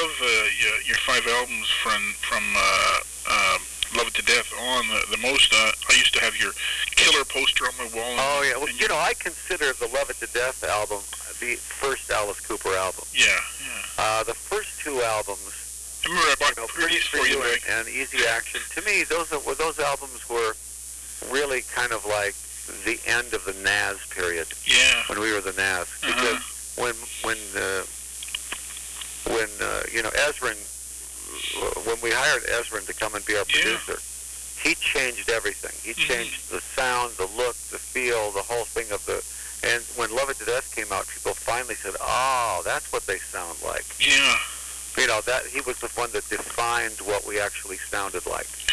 love your 5 albums from Love It to Death on the most. I used to have your Killer poster on my wall. Oh yeah, well, I consider the Love It to Death album the first Alice Cooper album. Yeah, yeah. The first 2 albums, I remember I bought Pretty for You and Easy Action. To me, those albums were really kind of like the end of the Nas period. Yeah. When we were the Nas, because when Ezrin, when we hired Ezrin to come and be our producer, he changed everything. He changed the sound, the look, the feel, the whole thing of the. And when Love It to Death came out, people finally said, "Oh, that's what they sound like." Yeah. That he was the one that defined what we actually sounded like.